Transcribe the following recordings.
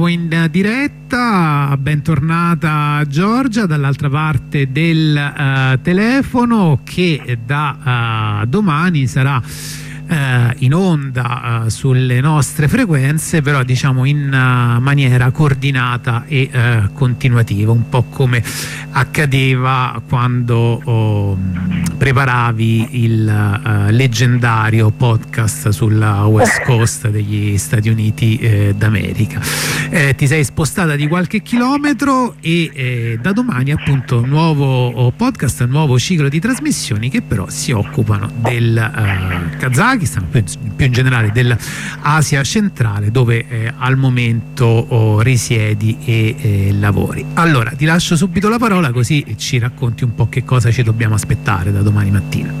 In diretta, bentornata Giorgia dall'altra parte del telefono, che da domani sarà in onda sulle nostre frequenze, però diciamo in maniera coordinata e continuativa, un po' come accadeva quando preparavi il leggendario podcast sulla West Coast degli Stati Uniti d'America. Ti sei spostata di qualche chilometro e da domani appunto nuovo podcast, nuovo ciclo di trasmissioni che però si occupano del Kazakistan, più in generale dell'Asia centrale, dove al momento risiedi e lavori. Allora ti lascio subito la parola, così ci racconti un po' che cosa ci dobbiamo aspettare da domani mattina.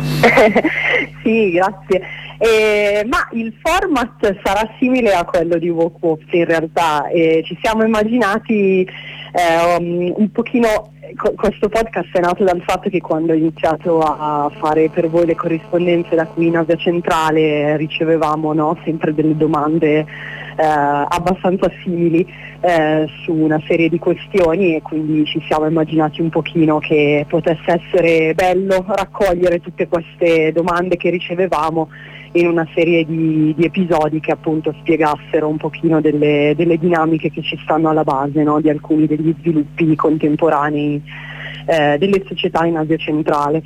Sì, grazie. Ma il format sarà simile a quello di WOKWOPS in realtà. Ci siamo immaginati un pochino. Questo podcast è nato dal fatto che quando ho iniziato a fare per voi le corrispondenze da qui in Asia centrale ricevevamo sempre delle domande abbastanza simili su una serie di questioni, e quindi ci siamo immaginati un pochino che potesse essere bello raccogliere tutte queste domande che ricevevamo in una serie di episodi che appunto spiegassero un pochino delle dinamiche che ci stanno alla base, no? Di alcuni degli sviluppi contemporanei delle società in Asia centrale.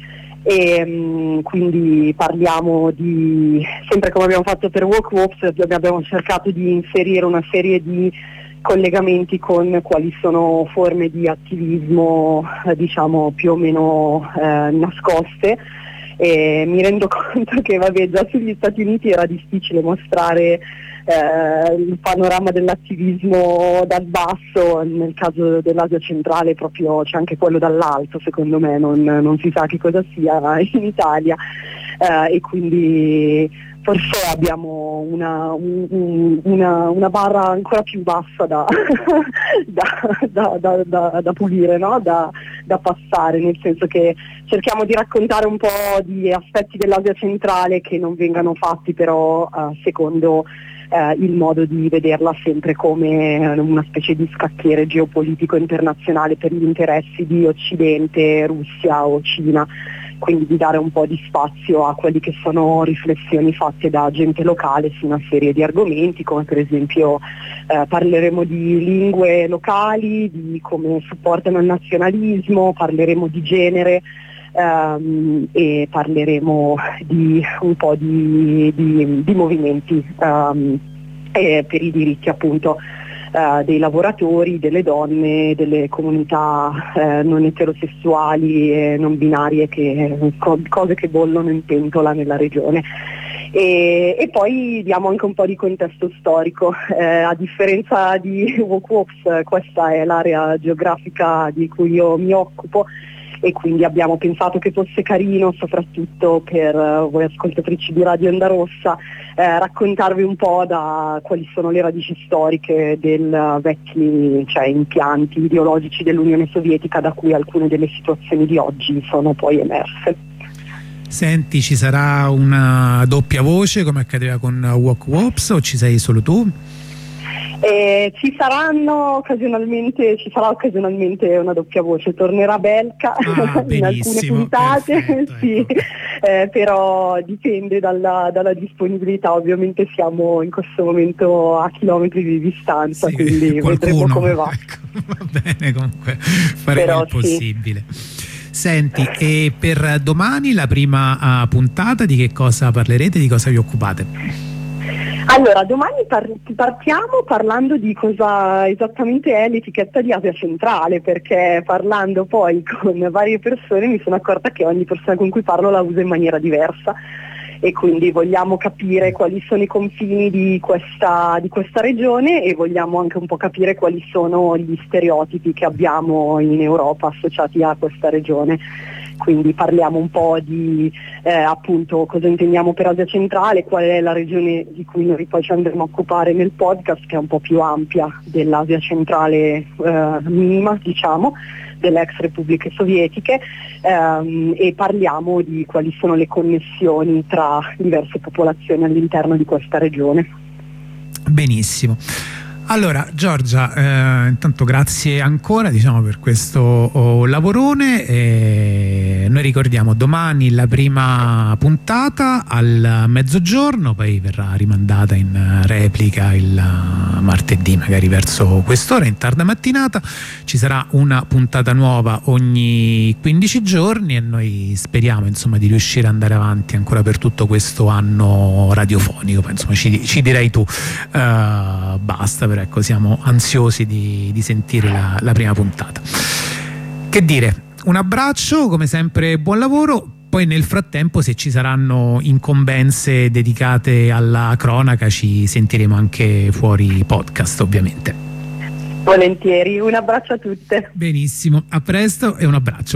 E quindi parliamo di, sempre come abbiamo fatto per WOKWOPS, abbiamo cercato di inserire una serie di collegamenti con quali sono forme di attivismo diciamo più o meno nascoste. E mi rendo conto che già sugli Stati Uniti era difficile mostrare il panorama dell'attivismo dal basso. Nel caso dell'Asia centrale proprio c'è anche quello dall'alto, secondo me non si sa che cosa sia in Italia, e quindi forse abbiamo una barra ancora più bassa da pulire, no? da passare, nel senso che cerchiamo di raccontare un po' di aspetti dell'Asia centrale che non vengano fatti però secondo il modo di vederla sempre come una specie di scacchiere geopolitico internazionale per gli interessi di Occidente, Russia o Cina. Quindi di dare un po' di spazio a quelli che sono riflessioni fatte da gente locale su una serie di argomenti, come per esempio parleremo di lingue locali, di come supportano il nazionalismo, parleremo di genere e parleremo di un po' di movimenti per i diritti appunto dei lavoratori, delle donne, delle comunità non eterosessuali e non binarie, cose che bollono in pentola nella regione. E poi diamo anche un po' di contesto storico. A differenza di WOKWOPS, questa è l'area geografica di cui io mi occupo, e quindi abbiamo pensato che fosse carino, soprattutto per voi ascoltatrici di Radio Onda Rossa, raccontarvi un po' da quali sono le radici storiche del vecchi impianti ideologici dell'Unione Sovietica, da cui alcune delle situazioni di oggi sono poi emerse. Senti, ci sarà una doppia voce come accadeva con WOKWOPS o ci sei solo tu? Ci sarà occasionalmente una doppia voce, tornerà Belka in alcune puntate, perfetto, sì, ecco. Però dipende dalla disponibilità. Ovviamente siamo in questo momento a chilometri di distanza, sì, quindi vedremo come va. Ecco, va bene, comunque faremo il possibile. Sì. Senti, e per domani la prima puntata di che cosa parlerete, di cosa vi occupate? Allora, domani partiamo parlando di cosa esattamente è l'etichetta di Asia centrale, perché parlando poi con varie persone mi sono accorta che ogni persona con cui parlo la usa in maniera diversa, e quindi vogliamo capire quali sono i confini di questa regione, e vogliamo anche un po' capire quali sono gli stereotipi che abbiamo in Europa associati a questa regione. Quindi parliamo un po' di appunto cosa intendiamo per Asia centrale, qual è la regione di cui noi poi ci andremo a occupare nel podcast, che è un po' più ampia dell'Asia centrale minima, diciamo, delle ex repubbliche sovietiche, e parliamo di quali sono le connessioni tra diverse popolazioni all'interno di questa regione. Benissimo. Allora Giorgia, intanto grazie ancora, diciamo, per questo lavorone. Noi ricordiamo domani la prima puntata al mezzogiorno, poi verrà rimandata in replica il martedì, magari verso quest'ora, in tarda mattinata. Ci sarà una puntata nuova ogni 15 giorni e noi speriamo, insomma, di riuscire ad andare avanti ancora per tutto questo anno radiofonico. Poi, insomma, ci direi tu basta, però ecco, siamo ansiosi di sentire la prima puntata. Che dire, un abbraccio, come sempre buon lavoro. Poi nel frattempo, se ci saranno incombenze dedicate alla cronaca, ci sentiremo anche fuori podcast, ovviamente. Volentieri, un abbraccio a tutte. Benissimo, a presto e un abbraccio.